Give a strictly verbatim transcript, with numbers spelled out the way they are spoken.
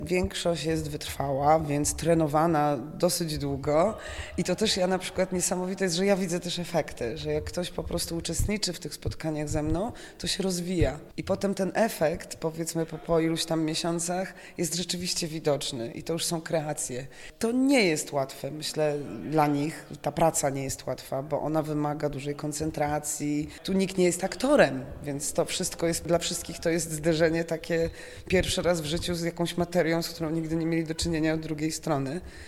Większość jest wytrwała, więc trenowana dosyć długo i to też ja na przykład niesamowite jest, że ja widzę też efekty, że jak ktoś po prostu uczestniczy w tych spotkaniach ze mną, to się rozwija i potem ten efekt, powiedzmy po, po iluś tam miesiącach, jest rzeczywiście widoczny i to już są kreacje. To nie jest łatwe, myślę, dla nich, ta praca nie jest łatwa, bo ona wymaga dużej koncentracji, tu nikt nie jest aktorem, więc to wszystko jest, dla wszystkich to jest zderzenie takie pierwszy raz w życiu z jakąś materią, z którą nigdy nie mieli do czynienia od drugiej strony.